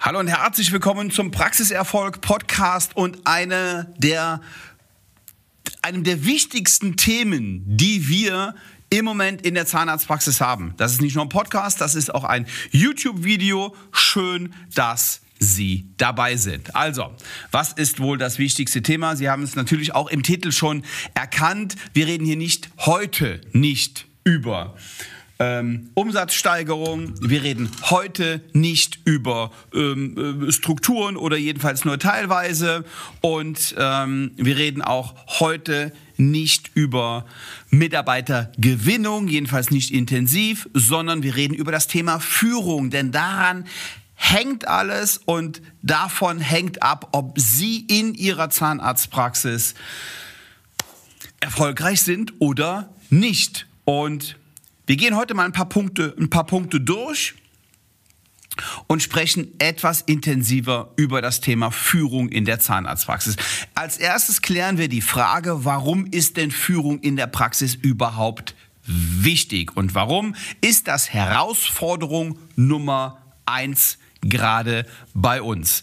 Hallo und herzlich willkommen zum Praxiserfolg Podcast und einem der wichtigsten Themen, die wir im Moment in der Zahnarztpraxis haben. Das ist nicht nur ein Podcast, das ist auch ein YouTube-Video. Schön, dass Sie dabei sind. Also, was ist wohl das wichtigste Thema? Sie haben es natürlich auch im Titel schon erkannt. Wir reden hier nicht über Umsatzsteigerung. Wir reden heute nicht über Strukturen oder jedenfalls nur teilweise. Und wir reden auch heute nicht über Mitarbeitergewinnung, jedenfalls nicht intensiv, sondern wir reden über das Thema Führung. Denn daran hängt alles und davon hängt ab, ob Sie in Ihrer Zahnarztpraxis erfolgreich sind oder nicht. Und wir gehen heute mal ein paar Punkte durch und sprechen etwas intensiver über das Thema Führung in der Zahnarztpraxis. Als erstes klären wir die Frage, warum ist denn Führung in der Praxis überhaupt wichtig? Und warum ist das Herausforderung Nummer 1 gerade bei uns?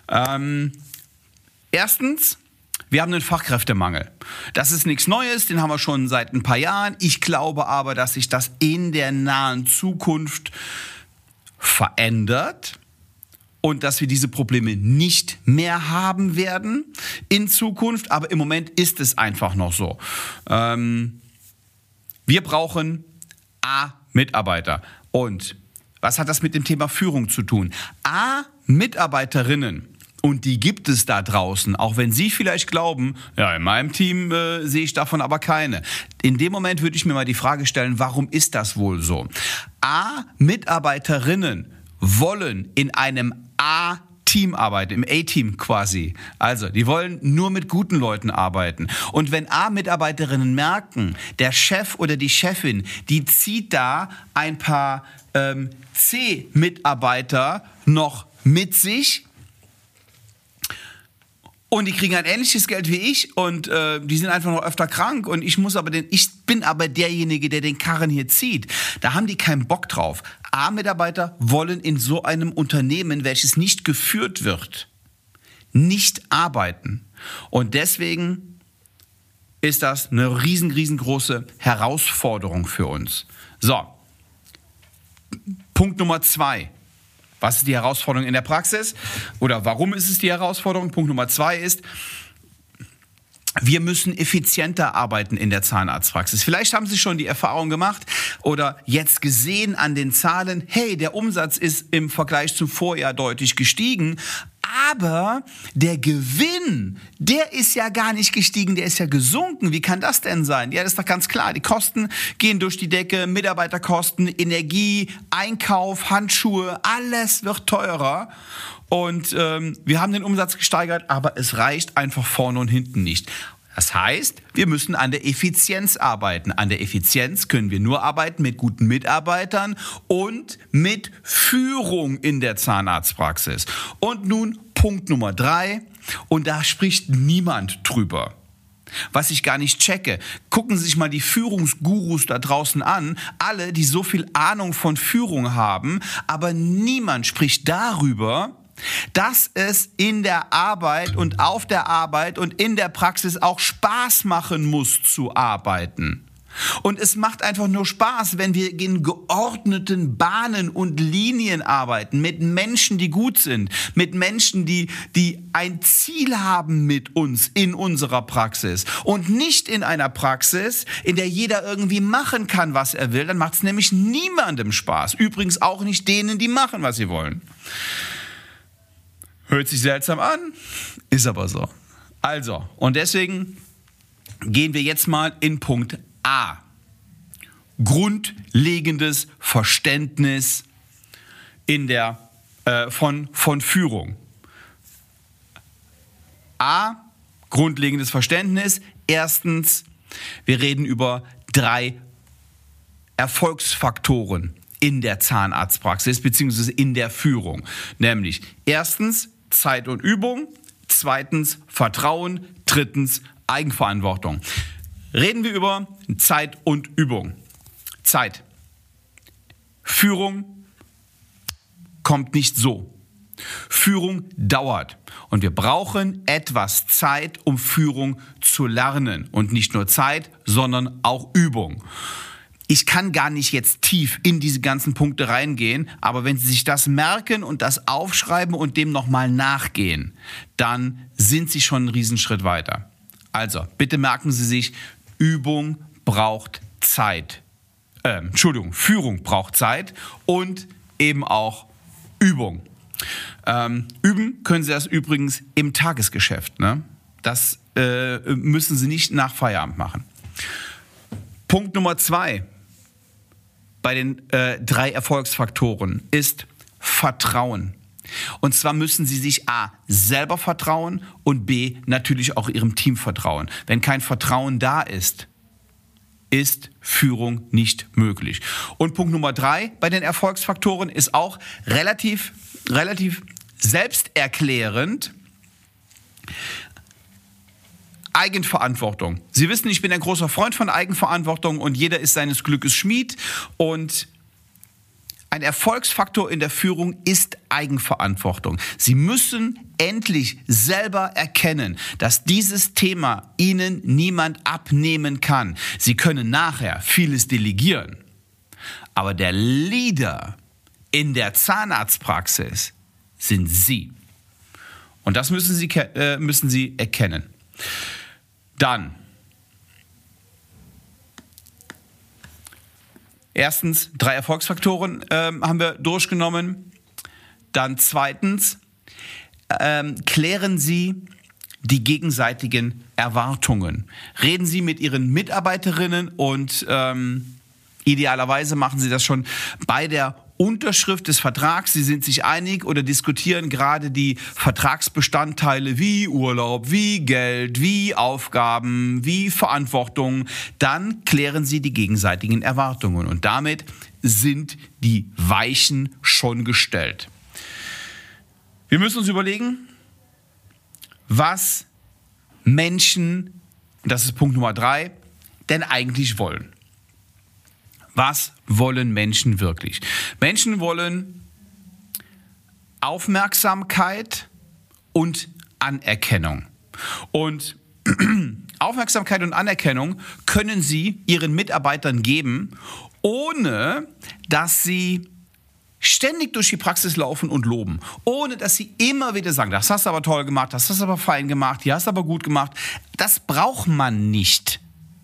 Erstens, wir haben einen Fachkräftemangel. Das ist nichts Neues, den haben wir schon seit ein paar Jahren. Ich glaube aber, dass sich das in der nahen Zukunft verändert und dass wir diese Probleme nicht mehr haben werden in Zukunft. Aber im Moment ist es einfach noch so. Wir brauchen Mitarbeiter. Und was hat das mit dem Thema Führung zu tun? Mitarbeiterinnen. Und die gibt es da draußen, auch wenn Sie vielleicht glauben, ja, in meinem Team sehe ich davon aber keine. In dem Moment würde ich mir mal die Frage stellen, warum ist das wohl so? Mitarbeiterinnen wollen in einem Team arbeiten, im A-Team quasi. Also, die wollen nur mit guten Leuten arbeiten. Und wenn Mitarbeiterinnen merken, der Chef oder die Chefin, die zieht da ein paar C-Mitarbeiter noch mit sich, und die kriegen ein ähnliches Geld wie ich und die sind einfach noch öfter krank und ich bin aber derjenige, der den Karren hier zieht. Da haben die keinen Bock drauf. Mitarbeiter wollen in so einem Unternehmen, welches nicht geführt wird, nicht arbeiten. Und deswegen ist das eine riesengroße Herausforderung für uns. So, Punkt Nummer 2. Was ist die Herausforderung in der Praxis? Oder warum ist es die Herausforderung? Punkt Nummer 2 ist, wir müssen effizienter arbeiten in der Zahnarztpraxis. Vielleicht haben Sie schon die Erfahrung gemacht oder jetzt gesehen an den Zahlen, hey, der Umsatz ist im Vergleich zum Vorjahr deutlich gestiegen, aber der Gewinn, der ist ja gar nicht gestiegen, der ist ja gesunken. Wie kann das denn sein? Ja, das ist doch ganz klar. Die Kosten gehen durch die Decke, Mitarbeiterkosten, Energie, Einkauf, Handschuhe, alles wird teurer. Und wir haben den Umsatz gesteigert, aber es reicht einfach vorne und hinten nicht. Das heißt, wir müssen an der Effizienz arbeiten. An der Effizienz können wir nur arbeiten mit guten Mitarbeitern und mit Führung in der Zahnarztpraxis. Und nun Punkt Nummer 3, und da spricht niemand drüber. Was ich gar nicht checke. Gucken Sie sich mal die Führungsgurus da draußen an. Alle, die so viel Ahnung von Führung haben, aber niemand spricht darüber, dass es in der Arbeit und auf der Arbeit und in der Praxis auch Spaß machen muss zu arbeiten. Und es macht einfach nur Spaß, wenn wir in geordneten Bahnen und Linien arbeiten, mit Menschen, die gut sind, mit Menschen, die ein Ziel haben mit uns in unserer Praxis und nicht in einer Praxis, in der jeder irgendwie machen kann, was er will. Dann macht es nämlich niemandem Spaß. Übrigens auch nicht denen, die machen, was sie wollen. Hört sich seltsam an, ist aber so. Also, und deswegen gehen wir jetzt mal in Punkt A. Grundlegendes Verständnis von Führung. Grundlegendes Verständnis. Erstens, wir reden über 3 Erfolgsfaktoren in der Zahnarztpraxis bzw. in der Führung. Nämlich erstens Zeit und Übung, zweitens Vertrauen, drittens Eigenverantwortung. Reden wir über Zeit und Übung. Zeit. Führung kommt nicht so. Führung dauert und wir brauchen etwas Zeit, um Führung zu lernen. Und nicht nur Zeit, sondern auch Übung. Ich kann gar nicht jetzt tief in diese ganzen Punkte reingehen, aber wenn Sie sich das merken und das aufschreiben und dem nochmal nachgehen, dann sind Sie schon einen Riesenschritt weiter. Also, bitte merken Sie sich, Übung braucht Zeit. Führung braucht Zeit und eben auch Übung. Üben können Sie das übrigens im Tagesgeschäft. Ne? Das müssen Sie nicht nach Feierabend machen. Punkt Nummer 2 bei den 3 Erfolgsfaktoren ist Vertrauen. Und zwar müssen Sie sich A, selber vertrauen und B, natürlich auch Ihrem Team vertrauen. Wenn kein Vertrauen da ist, ist Führung nicht möglich. Und Punkt Nummer 3 bei den Erfolgsfaktoren ist auch relativ selbsterklärend. Eigenverantwortung. Sie wissen, ich bin ein großer Freund von Eigenverantwortung und jeder ist seines Glückes Schmied. Und ein Erfolgsfaktor in der Führung ist Eigenverantwortung. Sie müssen endlich selber erkennen, dass dieses Thema Ihnen niemand abnehmen kann. Sie können nachher vieles delegieren, aber der Leader in der Zahnarztpraxis sind Sie. Und das müssen Sie erkennen. Dann, erstens, 3 Erfolgsfaktoren haben wir durchgenommen. Dann zweitens, klären Sie die gegenseitigen Erwartungen. Reden Sie mit Ihren Mitarbeiterinnen und idealerweise machen Sie das schon bei der Unterschrift des Vertrags. Sie sind sich einig oder diskutieren gerade die Vertragsbestandteile wie Urlaub, wie Geld, wie Aufgaben, wie Verantwortung. Dann klären Sie die gegenseitigen Erwartungen und damit sind die Weichen schon gestellt. Wir müssen uns überlegen, was Menschen, das ist Punkt Nummer 3, denn eigentlich wollen. Was wollen Menschen wirklich? Menschen wollen Aufmerksamkeit und Anerkennung. Und Aufmerksamkeit und Anerkennung können Sie Ihren Mitarbeitern geben, ohne dass Sie ständig durch die Praxis laufen und loben. Ohne dass Sie immer wieder sagen, das hast du aber toll gemacht, das hast du aber fein gemacht, hier hast du aber gut gemacht. Das braucht man nicht.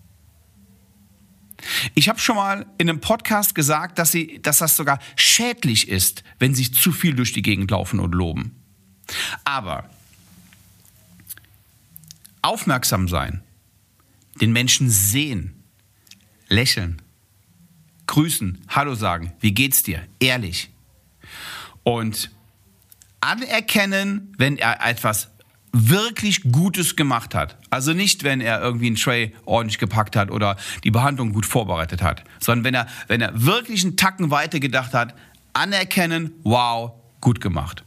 Ich habe schon mal in einem Podcast gesagt, dass das sogar schädlich ist, wenn sie zu viel durch die Gegend laufen und loben. Aber aufmerksam sein, den Menschen sehen, lächeln, grüßen, Hallo sagen, wie geht's dir? Ehrlich. Und anerkennen, wenn er etwas wirklich Gutes gemacht hat. Also nicht, wenn er irgendwie einen Tray ordentlich gepackt hat oder die Behandlung gut vorbereitet hat, sondern wenn er wirklich einen Tacken weiter gedacht hat, anerkennen, wow, gut gemacht.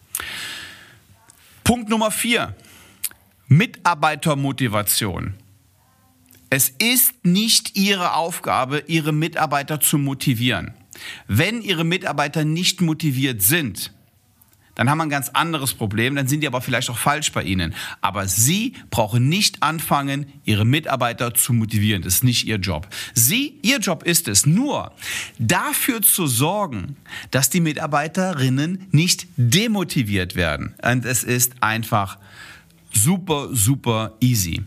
Punkt Nummer 4, Mitarbeitermotivation. Es ist nicht Ihre Aufgabe, Ihre Mitarbeiter zu motivieren. Wenn Ihre Mitarbeiter nicht motiviert sind, dann haben wir ein ganz anderes Problem, dann sind die aber vielleicht auch falsch bei Ihnen. Aber Sie brauchen nicht anfangen, Ihre Mitarbeiter zu motivieren. Das ist nicht Ihr Job. Ihr Job ist es, nur dafür zu sorgen, dass die Mitarbeiterinnen nicht demotiviert werden. Und es ist einfach super, super easy.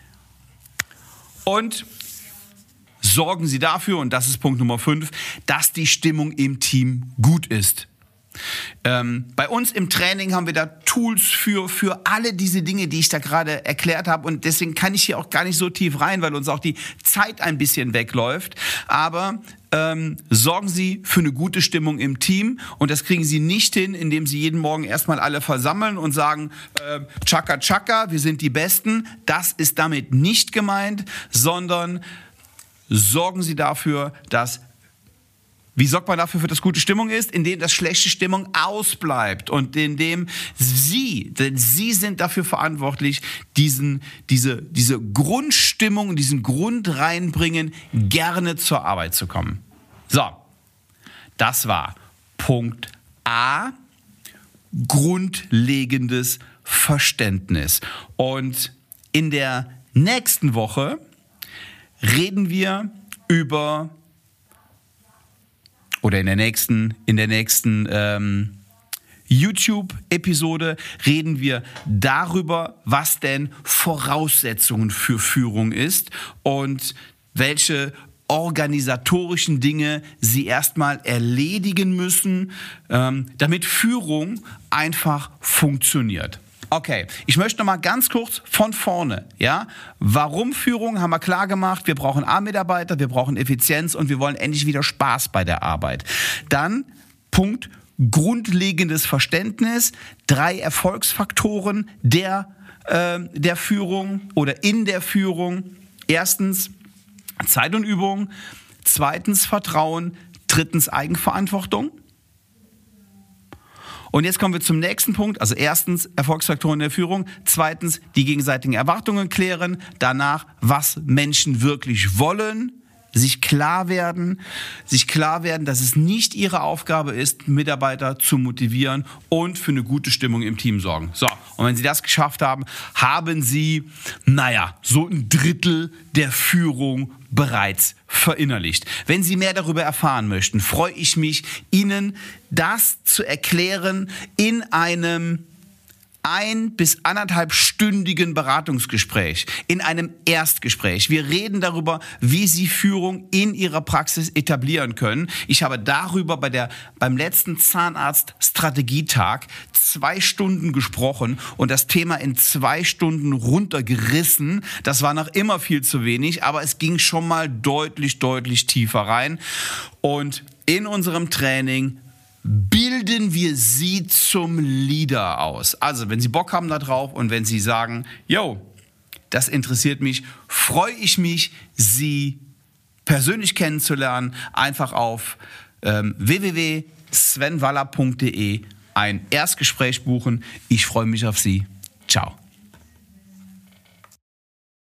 Und sorgen Sie dafür, und das ist Punkt Nummer 5, dass die Stimmung im Team gut ist. Bei uns im Training haben wir da Tools für alle diese Dinge, die ich da gerade erklärt habe, und deswegen kann ich hier auch gar nicht so tief rein, weil uns auch die Zeit ein bisschen wegläuft, aber sorgen Sie für eine gute Stimmung im Team, und das kriegen Sie nicht hin, indem Sie jeden Morgen erstmal alle versammeln und sagen, Chaka Chaka, wir sind die Besten. Das ist damit nicht gemeint, sondern sorgen Sie dafür, dass Wie sorgt man dafür, dass gute Stimmung ist? Indem das schlechte Stimmung ausbleibt und indem denn Sie sind dafür verantwortlich, diese Grundstimmung, diesen Grund reinbringen, gerne zur Arbeit zu kommen. So, das war Punkt A, grundlegendes Verständnis. Und in der nächsten Woche reden wir über, oder in der nächsten YouTube-Episode reden wir darüber, was denn Voraussetzungen für Führung ist und welche organisatorischen Dinge Sie erstmal erledigen müssen, damit Führung einfach funktioniert. Okay, ich möchte noch mal ganz kurz von vorne, ja, warum Führung, haben wir klar gemacht, wir brauchen A-Mitarbeiter, wir brauchen Effizienz und wir wollen endlich wieder Spaß bei der Arbeit. Dann Punkt, grundlegendes Verständnis, 3 Erfolgsfaktoren der Führung oder in der Führung. Erstens Zeit und Übung, zweitens Vertrauen, drittens Eigenverantwortung. Und jetzt kommen wir zum nächsten Punkt. Also erstens Erfolgsfaktoren der Führung, zweitens die gegenseitigen Erwartungen klären, danach was Menschen wirklich wollen, sich klar werden, dass es nicht ihre Aufgabe ist, Mitarbeiter zu motivieren und für eine gute Stimmung im Team sorgen. So, und wenn Sie das geschafft haben, haben Sie, so ein Drittel der Führung bereits verinnerlicht. Wenn Sie mehr darüber erfahren möchten, freue ich mich, Ihnen das zu erklären in einem 1- bis 1,5-stündigen Beratungsgespräch, in einem Erstgespräch. Wir reden darüber, wie Sie Führung in Ihrer Praxis etablieren können. Ich habe darüber beim letzten Zahnarzt-Strategietag 2 Stunden gesprochen und das Thema in 2 Stunden runtergerissen. Das war noch immer viel zu wenig, aber es ging schon mal deutlich tiefer rein. Und in unserem Training bilden wir Sie zum Leader aus. Also, wenn Sie Bock haben da drauf und wenn Sie sagen, das interessiert mich, freue ich mich, Sie persönlich kennenzulernen, einfach auf www.svenwaller.de ein Erstgespräch buchen. Ich freue mich auf Sie. Ciao.